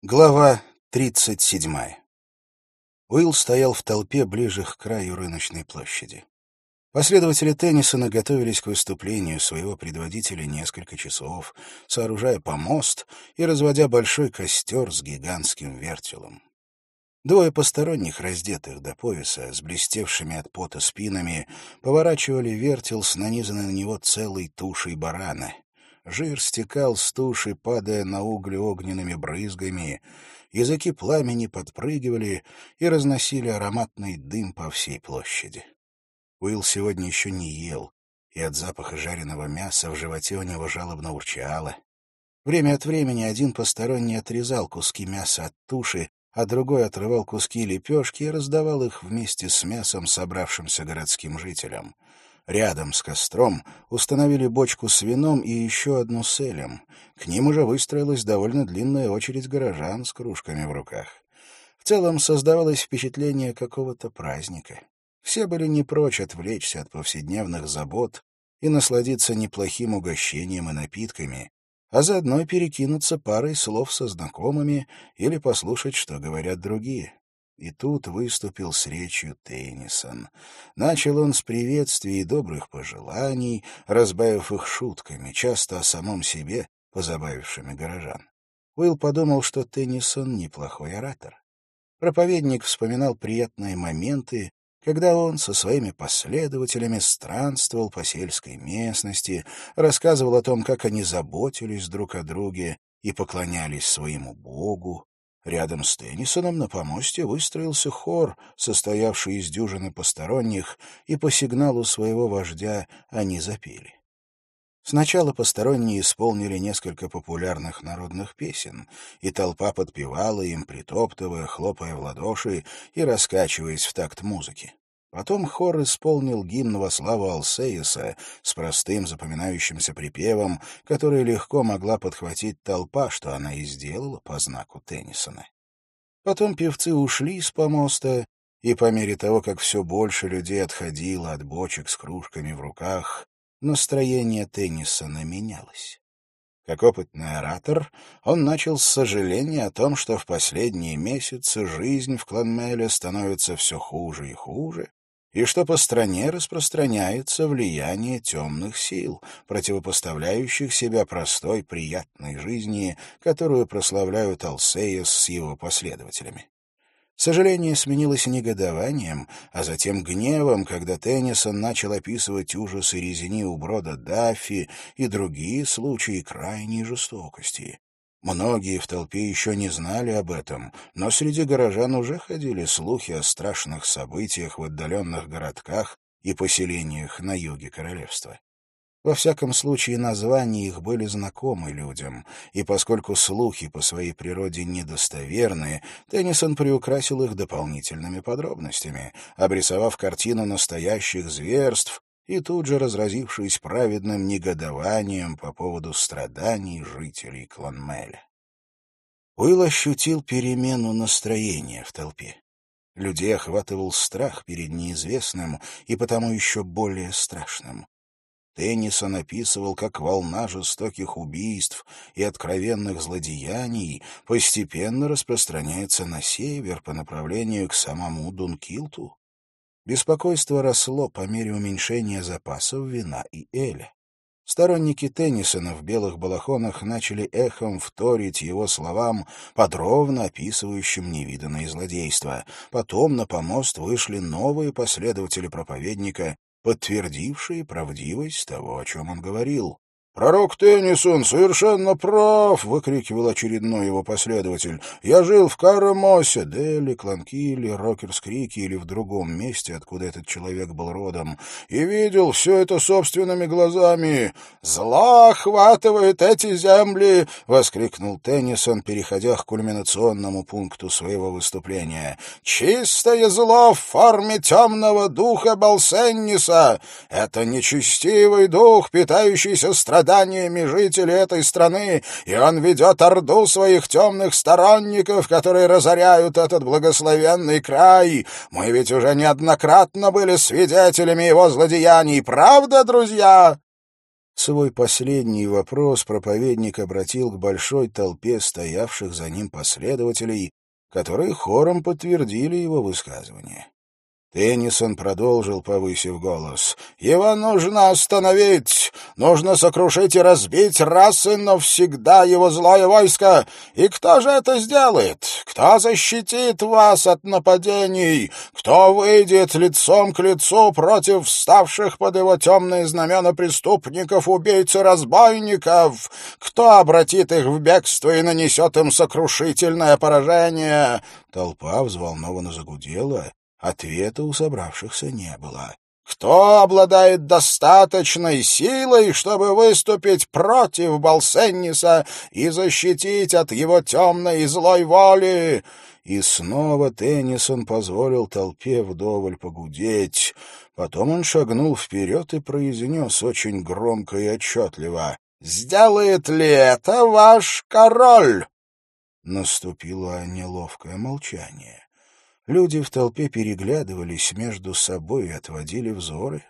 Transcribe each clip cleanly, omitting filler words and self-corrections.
Глава 37. Уилл стоял в толпе ближе к краю рыночной площади. Последователи Теннисона готовились к выступлению своего предводителя несколько часов, сооружая помост и разводя большой костер с гигантским вертелом. Двое посторонних, раздетых до пояса, с блестевшими от пота спинами, поворачивали вертел с нанизанной на него целой тушей барана. Жир стекал с туши, падая на угли огненными брызгами. Языки пламени подпрыгивали и разносили ароматный дым по всей площади. Уилл сегодня еще не ел, и от запаха жареного мяса в животе у него жалобно урчало. Время от времени один посторонний отрезал куски мяса от туши, а другой отрывал куски лепешки и раздавал их вместе с мясом собравшимся городским жителям. Рядом с костром установили бочку с вином и еще одну с элем. К ним уже выстроилась довольно длинная очередь горожан с кружками в руках. В целом создавалось впечатление какого-то праздника. Все были не прочь отвлечься от повседневных забот и насладиться неплохим угощением и напитками, а заодно перекинуться парой слов со знакомыми или послушать, что говорят другие. И тут выступил с речью Теннисон. Начал он с приветствий и добрых пожеланий, разбавив их шутками, часто о самом себе, позабавившими горожан. Уилл подумал, что Теннисон неплохой оратор. Проповедник вспоминал приятные моменты, когда он со своими последователями странствовал по сельской местности, рассказывал о том, как они заботились друг о друге и поклонялись своему Богу. Рядом с Теннисоном на помосте выстроился хор, состоявший из дюжины посторонних, и по сигналу своего вождя они запели. Сначала посторонние исполнили несколько популярных народных песен, и толпа подпевала им, притоптывая, хлопая в ладоши и раскачиваясь в такт музыки. Потом хор исполнил гимн во славу Алсеиса с простым запоминающимся припевом, который легко могла подхватить толпа, что она и сделала по знаку Теннисона. Потом певцы ушли с помоста, и по мере того, как все больше людей отходило от бочек с кружками в руках, настроение Теннисона менялось. Как опытный оратор, он начал с сожаления о том, что в последние месяцы жизнь в Кланмеле становится все хуже и хуже, и что по стране распространяется влияние темных сил, противопоставляющих себя простой приятной жизни, которую прославляют Алсеис с его последователями. Сожаление сменилось негодованием, а затем гневом, когда Теннисон начал описывать ужасы резни у брода Даффи и другие случаи крайней жестокости. Многие в толпе еще не знали об этом, но среди горожан уже ходили слухи о страшных событиях в отдаленных городках и поселениях на юге королевства. Во всяком случае, названия их были знакомы людям, и поскольку слухи по своей природе недостоверные, Теннисон приукрасил их дополнительными подробностями, обрисовав картину настоящих зверств и тут же разразившись праведным негодованием по поводу страданий жителей Кланмеля. Уилл ощутил перемену настроения в толпе. Людей охватывал страх перед неизвестным и потому еще более страшным. Теннисон описывал, как волна жестоких убийств и откровенных злодеяний постепенно распространяется на север по направлению к самому Дункилту. Беспокойство росло по мере уменьшения запасов вина и эля. Сторонники Теннисона в белых балахонах начали эхом вторить его словам, подробно описывающим невиданные злодейства. Потом на помост вышли новые последователи проповедника, подтвердившие правдивость того, о чем он говорил. «Пророк Теннисон совершенно прав!» — выкрикивал очередной его последователь. «Я жил в Карамосе, Дели, Кланкилле, Рокерс-Крике или в другом месте, откуда этот человек был родом, и видел все это собственными глазами. Зло охватывает эти земли!» — воскликнул Теннисон, переходя к кульминационному пункту своего выступления. «Чистое зло в форме темного духа Балсенниса! Это нечестивый дух, питающийся страданиями жителей этой страны, и он ведет орду своих темных сторонников, которые разоряют этот благословенный край. Мы ведь уже неоднократно были свидетелями его злодеяний, правда, друзья?» Свой последний вопрос проповедник обратил к большой толпе стоявших за ним последователей, которые хором подтвердили его высказывание. Теннисон продолжил, повысив голос. «Его нужно остановить! Нужно сокрушить и разбить раз и навсегда его злое войско! И кто же это сделает? Кто защитит вас от нападений? Кто выйдет лицом к лицу против вставших под его темные знамена преступников, убийц и разбойников? Кто обратит их в бегство и нанесет им сокрушительное поражение?» Толпа взволнованно загудела. Ответа у собравшихся не было. «Кто обладает достаточной силой, чтобы выступить против Болсенниса и защитить от его темной и злой воли?» И снова Теннисон позволил толпе вдоволь погудеть. Потом он шагнул вперед и произнес очень громко и отчетливо: «Сделает ли это ваш король?» Наступило неловкое молчание. Люди в толпе переглядывались между собой и отводили взоры.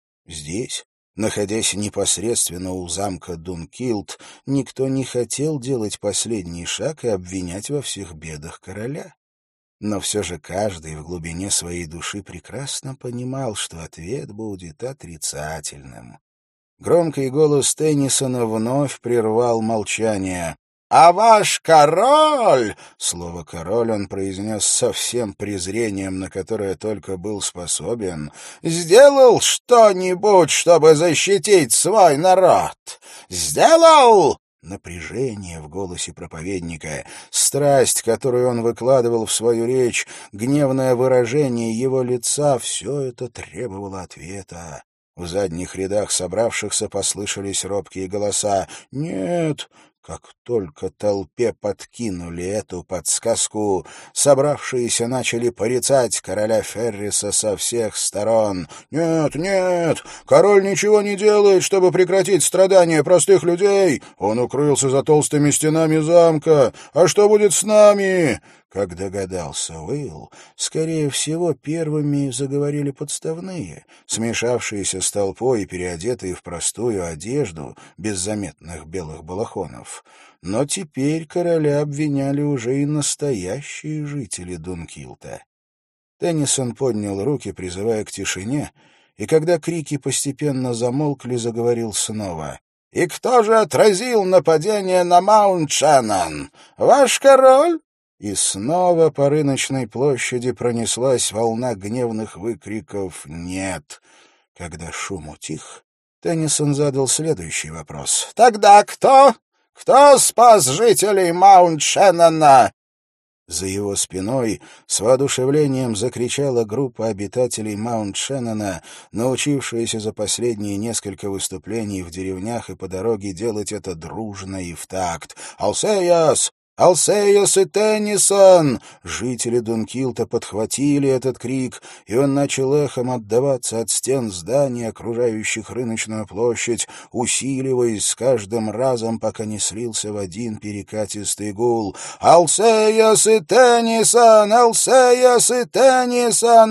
Здесь, находясь непосредственно у замка Дункилт, никто не хотел делать последний шаг и обвинять во всех бедах короля. Но все же каждый в глубине своей души прекрасно понимал, что ответ будет отрицательным. Громкий голос Теннисона вновь прервал молчание. «А ваш король!» — слово «король» он произнес со всем презрением, на которое только был способен. «Сделал что-нибудь, чтобы защитить свой народ? Сделал?» Напряжение в голосе проповедника, страсть, которую он выкладывал в свою речь, гневное выражение его лица — все это требовало ответа. В задних рядах собравшихся послышались робкие голоса. «Нет!» Как только толпе подкинули эту подсказку, собравшиеся начали порицать короля Ферриса со всех сторон. «Нет, нет, король ничего не делает, чтобы прекратить страдания простых людей. Он укрылся за толстыми стенами замка. А что будет с нами?» Как догадался Уилл, скорее всего, первыми заговорили подставные, смешавшиеся с толпой и переодетые в простую одежду, без заметных белых балахонов. Но теперь короля обвиняли уже и настоящие жители Дункилта. Теннисон поднял руки, призывая к тишине, и когда крики постепенно замолкли, заговорил снова. «И кто же отразил нападение на Маунт-Шеннон? Ваш король?» И снова по рыночной площади пронеслась волна гневных выкриков «Нет!». Когда шум утих, Теннисон задал следующий вопрос. «Тогда кто? Кто спас жителей Маунт-Шеннона?» За его спиной с воодушевлением закричала группа обитателей Маунт-Шеннона, научившаяся за последние несколько выступлений в деревнях и по дороге делать это дружно и в такт. «Алсеяс! Алсеяс и Теннисон!» Жители Дункилта подхватили этот крик, и он начал эхом отдаваться от стен зданий, окружающих рыночную площадь, усиливаясь с каждым разом, пока не слился в один перекатистый гул. «Алсеяс и Теннисон! Алсеяс и Теннисон!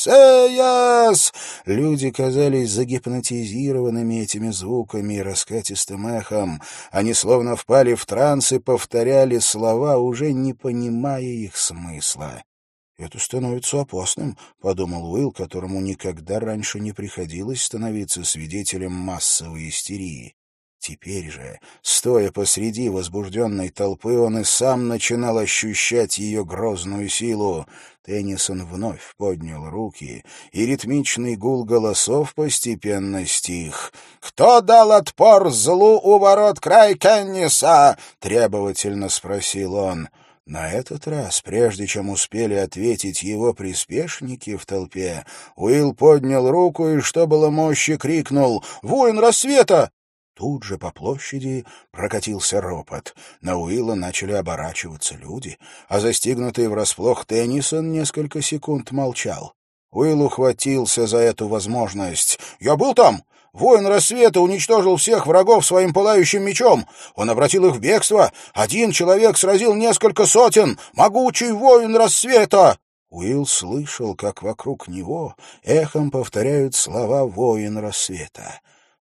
Алсеяс!» Люди казались загипнотизированными этими звуками и раскатистым эхом. Они словно впали в транс и повторяли слова, уже не понимая их смысла. «Это становится опасным», — подумал Уилл, которому никогда раньше не приходилось становиться свидетелем массовой истерии. Теперь же, стоя посреди возбужденной толпы, он и сам начинал ощущать ее грозную силу. Теннисон вновь поднял руки, и ритмичный гул голосов постепенно стих. «Кто дал отпор злу у ворот Край-Кенниса?» — требовательно спросил он. На этот раз, прежде чем успели ответить его приспешники в толпе, Уилл поднял руку и, что было мочи, крикнул «Воин рассвета!» Тут же по площади прокатился ропот. На Уилла начали оборачиваться люди, а застигнутый врасплох Теннисон несколько секунд молчал. Уилл ухватился за эту возможность. «Я был там! Воин рассвета уничтожил всех врагов своим пылающим мечом. Он обратил их в бегство. Один человек сразил несколько сотен. Могучий воин рассвета!» Уилл слышал, как вокруг него эхом повторяют слова «воин рассвета».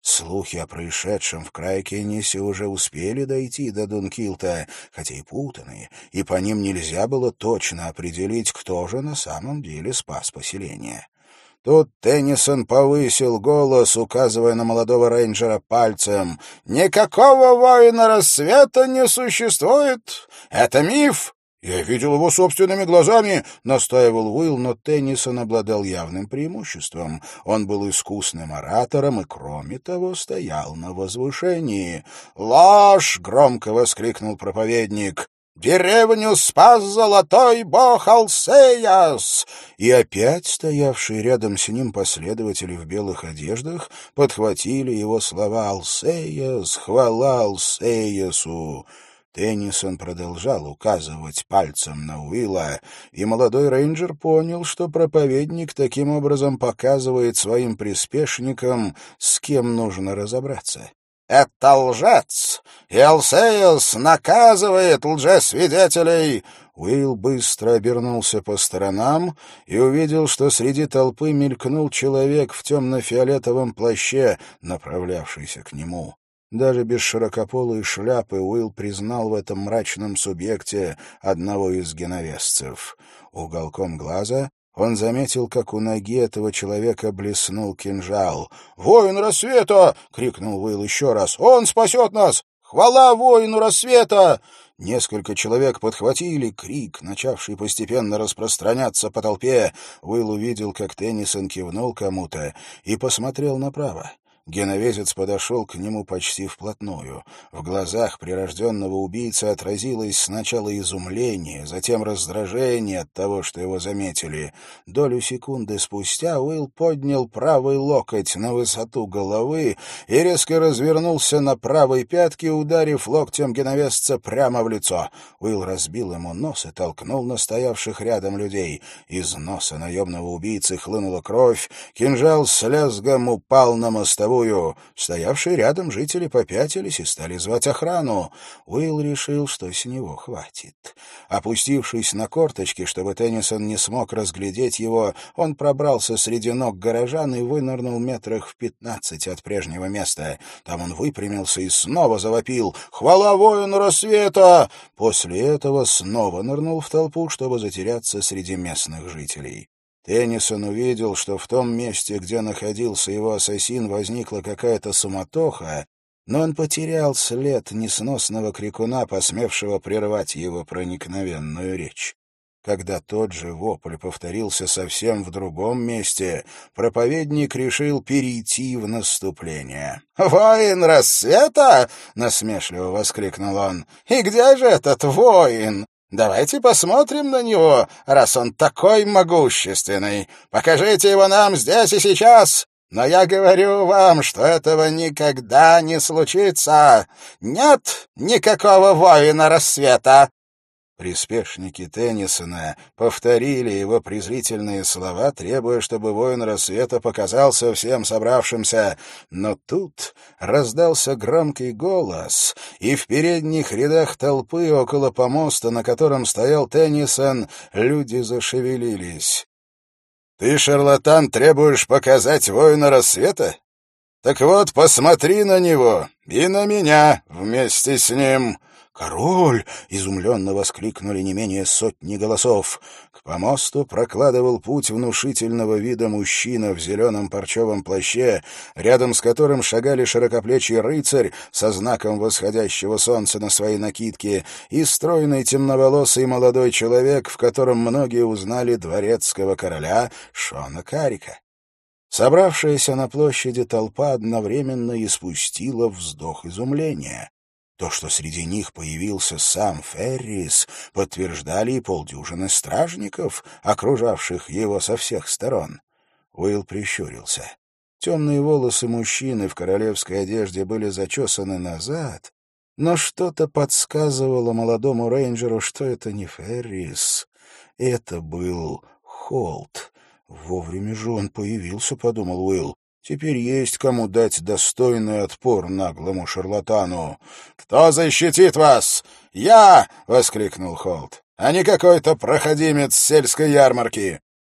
Слухи о происшедшем в Крайкеннисе уже успели дойти до Дункилта, хотя и путанные, и по ним нельзя было точно определить, кто же на самом деле спас поселение. Тут Теннисон повысил голос, указывая на молодого рейнджера пальцем. «Никакого воина рассвета не существует! Это миф!» «Я видел его собственными глазами», — настаивал Уилл, но Теннисон обладал явным преимуществом. Он был искусным оратором и, кроме того, стоял на возвышении. «Ложь!» — громко воскликнул проповедник. «Деревню спас золотой бог Алсеяс!» И опять стоявшие рядом с ним последователи в белых одеждах подхватили его слова «Алсеяс! Хвала Алсеясу!» Теннисон продолжал указывать пальцем на Уилла, и молодой рейнджер понял, что проповедник таким образом показывает своим приспешникам, с кем нужно разобраться. «Это лжец, и Алсеяс наказывает лжесвидетелей!» Уилл быстро обернулся по сторонам и увидел, что среди толпы мелькнул человек в темно-фиолетовом плаще, направлявшийся к нему. Даже без широкополой шляпы Уилл признал в этом мрачном субъекте одного из геновесцев. Уголком глаза он заметил, как у ноги этого человека блеснул кинжал. «Воин рассвета!» — крикнул Уилл еще раз. «Он спасет нас! Хвала воину рассвета!» Несколько человек подхватили крик, начавший постепенно распространяться по толпе. Уилл увидел, как Теннисон кивнул кому-то и посмотрел направо. Геновезец подошел к нему почти вплотную. В глазах прирожденного убийцы отразилось сначала изумление, затем раздражение от того, что его заметили. Долю секунды спустя Уилл поднял правый локоть на высоту головы и резко развернулся на правой пятке, ударив локтем геновезца прямо в лицо. Уилл разбил ему нос и толкнул настоявших рядом людей. Из носа наемного убийцы хлынула кровь, кинжал с лязгом упал на мостовую. Стоявшие рядом жители попятились и стали звать охрану. Уилл решил, что с него хватит. Опустившись на корточки, чтобы Теннисон не смог разглядеть его, он пробрался среди ног горожан и вынырнул метрах в 15 от прежнего места. Там он выпрямился и снова завопил «Хвала воину рассвета!». После этого снова нырнул в толпу, чтобы затеряться среди местных жителей. Теннисон увидел, что в том месте, где находился его ассасин, возникла какая-то суматоха, но он потерял след несносного крикуна, посмевшего прервать его проникновенную речь. Когда тот же вопль повторился совсем в другом месте, проповедник решил перейти в наступление. «Воин рассвета!» — насмешливо воскликнул он. «И где же этот воин? Давайте посмотрим на него, раз он такой могущественный. Покажите его нам здесь и сейчас. Но я говорю вам, что этого никогда не случится. Нет никакого воина рассвета». Приспешники Теннисона повторили его презрительные слова, требуя, чтобы воин рассвета показался всем собравшимся. Но тут раздался громкий голос, и в передних рядах толпы около помоста, на котором стоял Теннисон, люди зашевелились. «Ты, шарлатан, требуешь показать воина рассвета? Так вот, посмотри на него и на меня вместе с ним». «Король!» — изумленно воскликнули не менее сотни голосов. К помосту прокладывал путь внушительного вида мужчина в зеленом парчевом плаще, рядом с которым шагали широкоплечий рыцарь со знаком восходящего солнца на своей накидке и стройный темноволосый молодой человек, в котором многие узнали дворецкого короля Шона Каррика. Собравшаяся на площади толпа одновременно испустила вздох изумления. То, что среди них появился сам Феррис, подтверждали и полдюжины стражников, окружавших его со всех сторон. Уилл прищурился. Темные волосы мужчины в королевской одежде были зачесаны назад, но что-то подсказывало молодому рейнджеру, что это не Феррис. Это был Холт. «Вовремя же он появился», — подумал Уилл. «Теперь есть кому дать достойный отпор наглому шарлатану». «Кто защитит вас? Я!» — воскликнул Холт. «А не какой-то проходимец сельской ярмарки.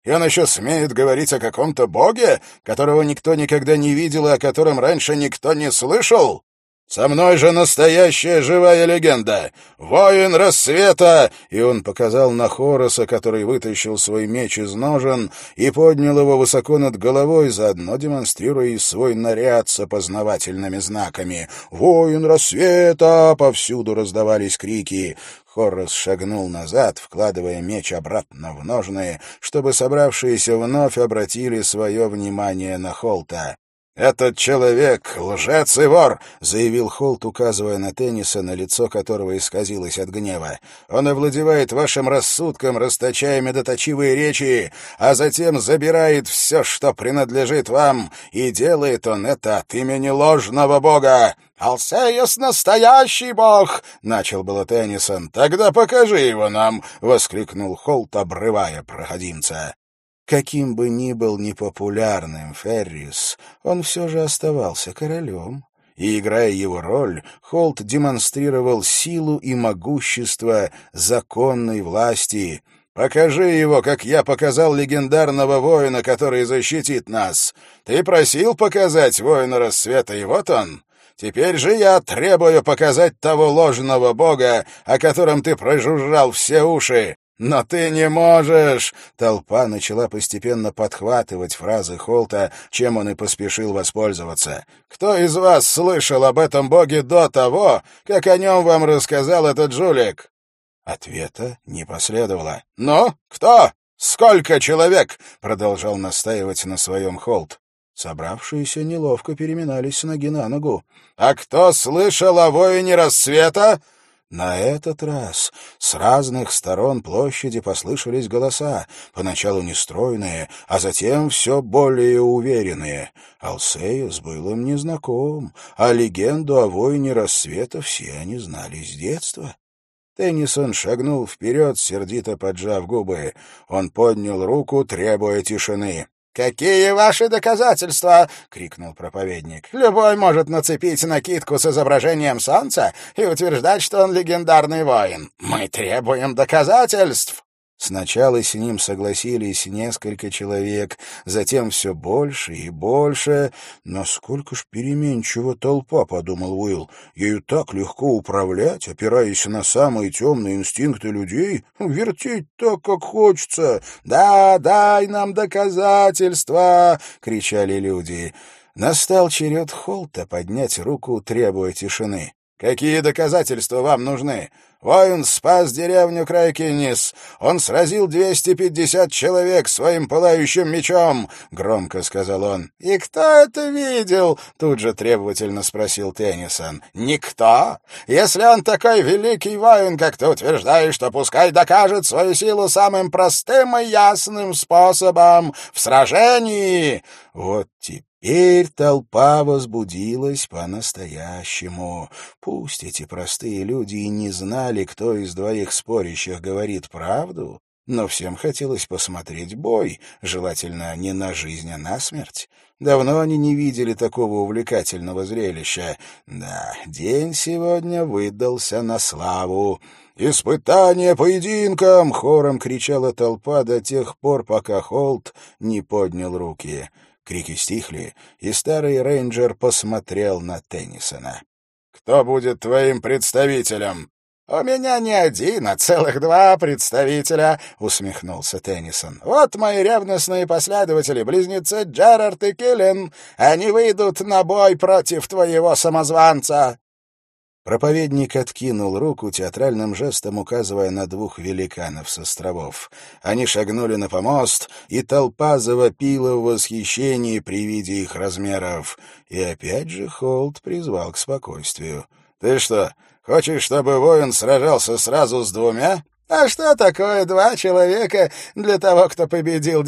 И он еще смеет говорить о каком-то боге, которого никто никогда не видел и о котором раньше никто не слышал? Со мной же настоящая живая легенда! Воин рассвета!» И он показал на Хороса, который вытащил свой меч из ножен и поднял его высоко над головой, заодно демонстрируя и свой наряд с опознавательными знаками. «Воин рассвета!» — повсюду раздавались крики. Хорос шагнул назад, вкладывая меч обратно в ножны, чтобы собравшиеся вновь обратили свое внимание на Холта. «Этот человек — лжец и вор», — заявил Холт, указывая на Теннисона, лицо которого исказилось от гнева. «Он овладевает вашим рассудком, расточая медоточивые речи, а затем забирает все, что принадлежит вам, и делает он это от имени ложного бога». «Алсеус — настоящий бог!» — начал было Теннисон. «Тогда покажи его нам!» — воскликнул Холт, обрывая проходимца. Каким бы ни был непопулярным Феррис, он все же оставался королем. И, играя его роль, Холт демонстрировал силу и могущество законной власти. «Покажи его, как я показал легендарного воина, который защитит нас. Ты просил показать воина рассвета, и вот он. Теперь же я требую показать того ложного бога, о котором ты прожужжал все уши. «Но ты не можешь!» Толпа начала постепенно подхватывать фразы Холта, чем он и поспешил воспользоваться. «Кто из вас слышал об этом боге до того, как о нем вам рассказал этот жулик?» Ответа не последовало. «Ну, кто? Сколько человек?» — продолжал настаивать на своем Холт. Собравшиеся неловко переминались с ноги на ногу. «А кто слышал о воине рассвета?» На этот раз с разных сторон площади послышались голоса, поначалу нестройные, а затем все более уверенные. Алсеус был им незнаком, а легенду о воине рассвета все они знали с детства. Теннисон шагнул вперед, сердито поджав губы. Он поднял руку, требуя тишины. «Какие ваши доказательства?» — крикнул проповедник. «Любой может нацепить накидку с изображением солнца и утверждать, что он легендарный воин. Мы требуем доказательств!» Сначала с ним согласились несколько человек, затем все больше и больше. «Насколько ж переменчива толпа», — подумал Уилл. «Ею так легко управлять, опираясь на самые темные инстинкты людей, вертеть так, как хочется». «Да, дай нам доказательства!» — кричали люди. Настал черед Холта поднять руку, требуя тишины. «Какие доказательства вам нужны? Воин спас деревню Крайкинис. Он сразил 250 человек своим пылающим мечом», — громко сказал он. «И кто это видел?» — тут же требовательно спросил Теннисон. «Никто. Если он такой великий воин, как ты утверждаешь, то пускай докажет свою силу самым простым и ясным способом — в сражении». Вот теперь толпа возбудилась по-настоящему. Пусть эти простые люди и не знали, кто из двоих спорящих говорит правду, но всем хотелось посмотреть бой, желательно не на жизнь, а на смерть. Давно они не видели такого увлекательного зрелища. Да, день сегодня выдался на славу. «Испытание поединком!» — хором кричала толпа до тех пор, пока Холт не поднял руки. Крики стихли, и старый рейнджер посмотрел на Теннисона. «Кто будет твоим представителем?» «У меня не один, а целых два представителя», — усмехнулся Теннисон. «Вот мои ревностные последователи, близнецы Джерард и Киллен. Они выйдут на бой против твоего самозванца». Проповедник откинул руку, театральным жестом указывая на двух великанов с островов. Они шагнули на помост, и толпа завопила в восхищении при виде их размеров. И опять же Холт призвал к спокойствию. «Ты что, хочешь, чтобы воин сражался сразу с двумя?» «А что такое 2 человека для того, кто победил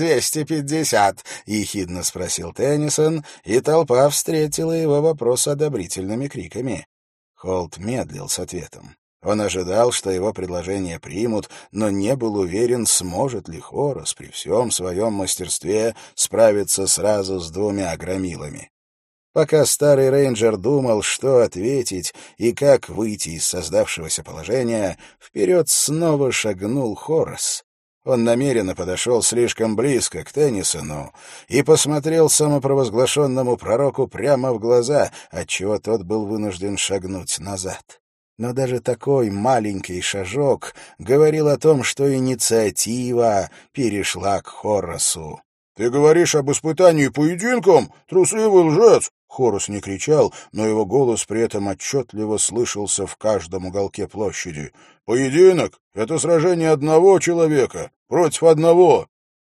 250?» — ехидно спросил Теннисон, и толпа встретила его вопрос одобрительными криками. Холт медлил с ответом. Он ожидал, что его предложение примут, но не был уверен, сможет ли Хорос при всем своем мастерстве справиться сразу с 2 громилами. Пока старый рейнджер думал, что ответить и как выйти из создавшегося положения, вперед снова шагнул Хорос. Он намеренно подошел слишком близко к Теннисону и посмотрел самопровозглашенному пророку прямо в глаза, отчего тот был вынужден шагнуть назад. Но даже такой маленький шажок говорил о том, что инициатива перешла к Хорасу. «Ты говоришь об испытании поединком? Трусливый лжец!» Хорас не кричал, но его голос при этом отчетливо слышался в каждом уголке площади. «Поединок — это сражение одного человека против одного!»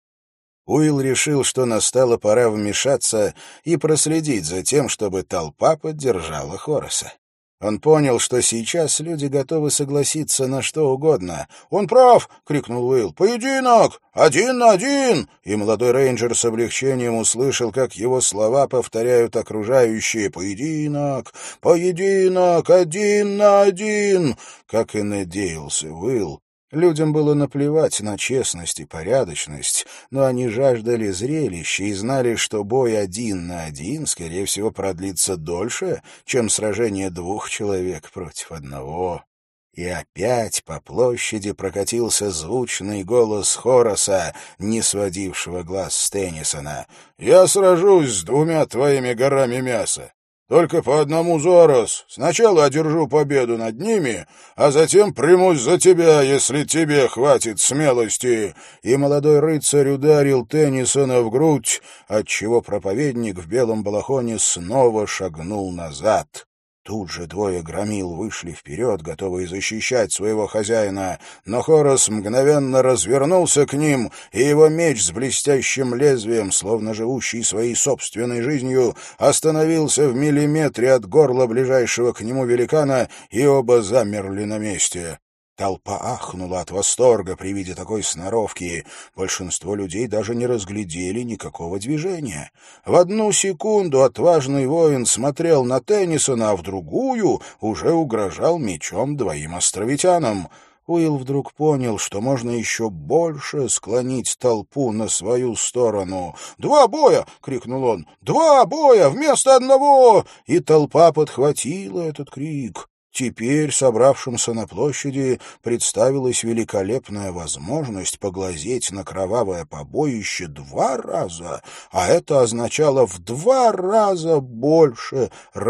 Уилл решил, что настала пора вмешаться и проследить за тем, чтобы толпа поддержала Хораса. Он понял, что сейчас люди готовы согласиться на что угодно. «Он прав!» — крикнул Уилл. «Поединок! 1 на 1!» И молодой рейнджер с облегчением услышал, как его слова повторяют окружающие. «Поединок! Поединок! 1 на 1!» Как и надеялся Уилл. Людям было наплевать на честность и порядочность, но они жаждали зрелища и знали, что бой 1 на 1, скорее всего, продлится дольше, чем сражение 2 человек против одного. И опять по площади прокатился звучный голос Хораса, не сводившего глаз с Теннисона. «Я сражусь с 2 твоими горами мяса. Только по одному за раз. Сначала одержу победу над ними, а затем примусь за тебя, если тебе хватит смелости». И молодой рыцарь ударил Теннисона в грудь, отчего проповедник в белом балахоне снова шагнул назад. Тут же 2 громил вышли вперед, готовые защищать своего хозяина, но Хорас мгновенно развернулся к ним, и его меч с блестящим лезвием, словно живущий своей собственной жизнью, остановился в миллиметре от горла ближайшего к нему великана, и оба замерли на месте. Толпа ахнула от восторга при виде такой сноровки. Большинство людей даже не разглядели никакого движения. В 1 секунду отважный воин смотрел на Теннисона, а в другую уже угрожал мечом 2 островитянам. Уилл вдруг понял, что можно еще больше склонить толпу на свою сторону. «2 боя!» — крикнул он. «2 боя вместо одного!» И толпа подхватила этот крик. Теперь собравшимся на площади представилась великолепная возможность поглазеть на кровавое побоище 2 раза, а это означало в 2 раза больше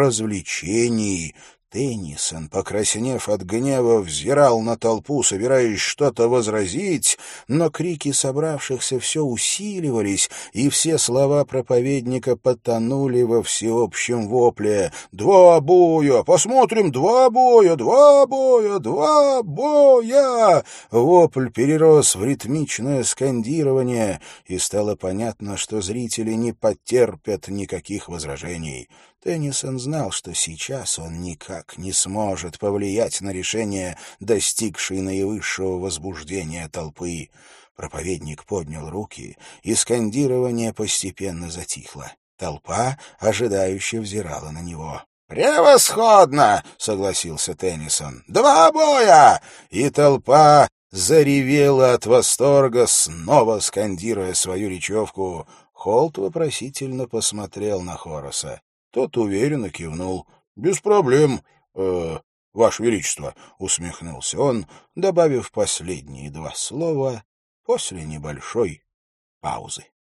развлечений. Теннисон, покраснев от гнева, взирал на толпу, собираясь что-то возразить, но крики собравшихся все усиливались, и все слова проповедника потонули во всеобщем вопле. «2 боя! Посмотрим! 2 боя! 2 боя! 2 боя!» Вопль перерос в ритмичное скандирование, и стало понятно, что зрители не потерпят никаких возражений. Теннисон знал, что сейчас он никак не сможет повлиять на решение, достигшее наивысшего возбуждения толпы. Проповедник поднял руки, и скандирование постепенно затихло. Толпа ожидающе взирала на него. «Превосходно!» — согласился Теннисон. «2 боя!» И толпа заревела от восторга, снова скандируя свою речевку. Холт вопросительно посмотрел на Хораса. Тот уверенно кивнул. «Без проблем, Ваше Величество», — усмехнулся он, добавив последние 2 слова после небольшой паузы.